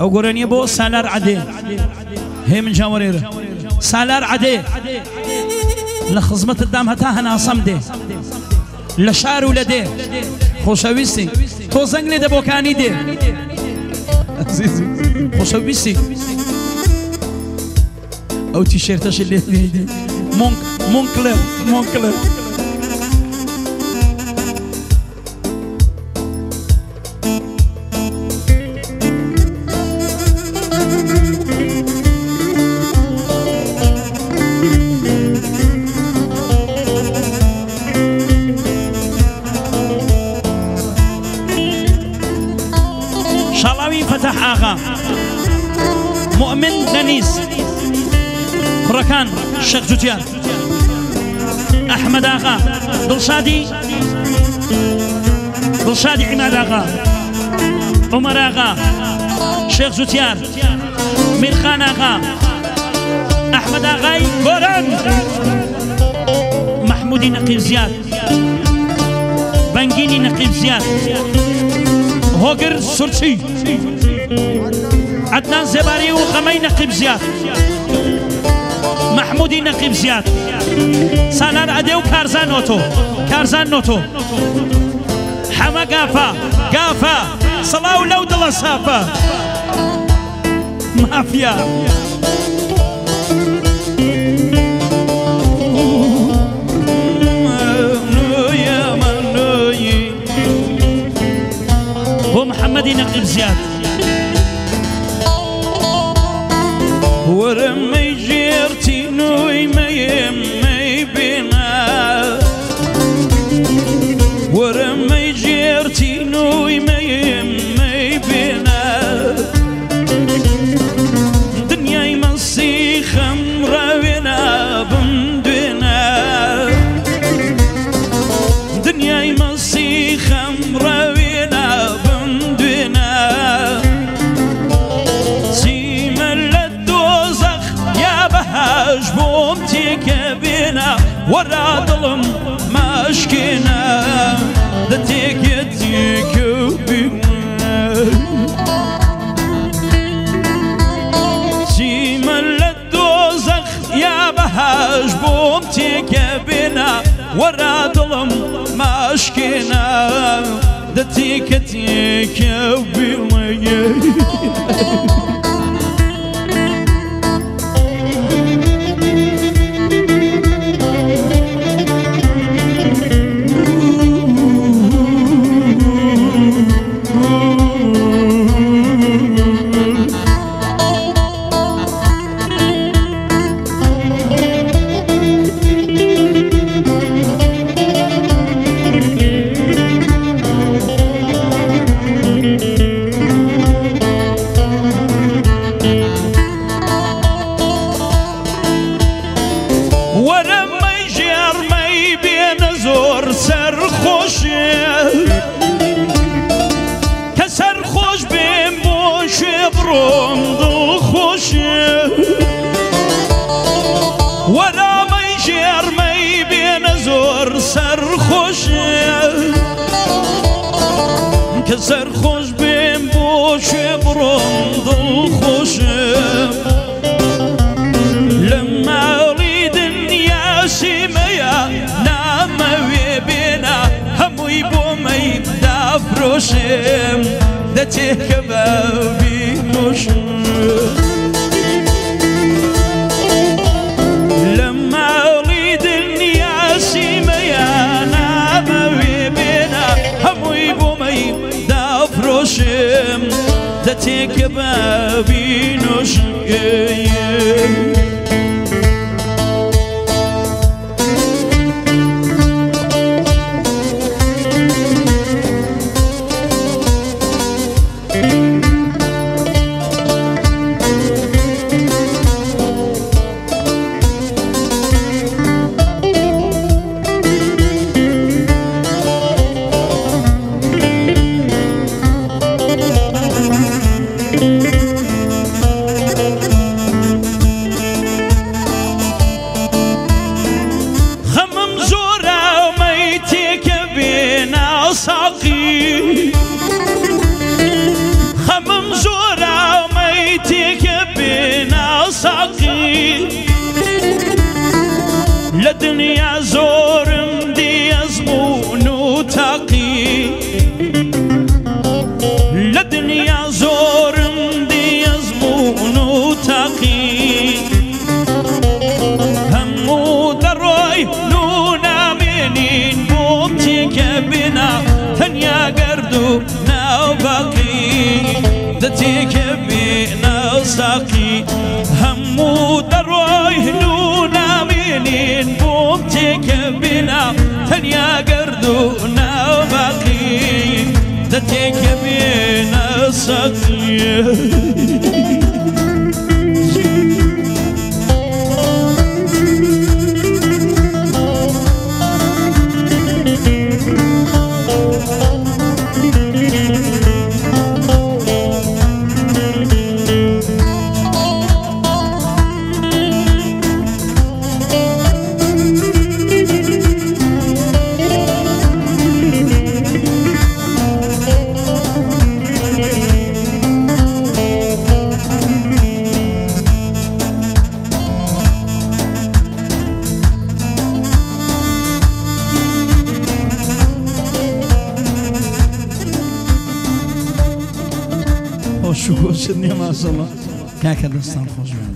او قرانيه بو سالار عدي هي من جاورير سالار عدي لخزمة الدام هتا هنا صمدي لشار ولدي خوشويسي تو زنگلي دبو كاني دي عزيزي خوشويسي او تيشيرتاش اللي دي مونكلر فتح آغا مؤمن دنيس خركان الشيخ جوتيار أحمد آغا دلشادي عماد آغا عمر آغا شيخ جوتيار ميرخان آغا أحمد آغاي قران محمودي نقيب زياد بنجيني نقيب زياد هوجر سرسي عدنان زباري وخمي نقيب زياد محمودي نقيب زياد سالار عدي وكارزان نوتو حما قافا صلاة لو دل صافا مافيا محمد نقيب زياد ورمي جيرتي نوي ما يمي بنا ورمي جيرتي نوي ما يمي بنا دنياي مصي خمرة بنا بندنا دنياي مصي خمرة بنا بينا ورا ظلم ماشكينا دتيك يديك بينا سيما للدوزخ يا بهاج بومتيك بينا ورا ظلم ماشكينا دتيك يديك بينا ورا ما يجير ما يبين زور سرخوش كسرخوش بين بوش برمض الخوش لما اريد النياسي ميا نام ويبينا هم يبو ما يبدا فروشم دتيك بابي نوش دتيك بابي نوش ساتیه شکر شد نیم از الله که دستان خوش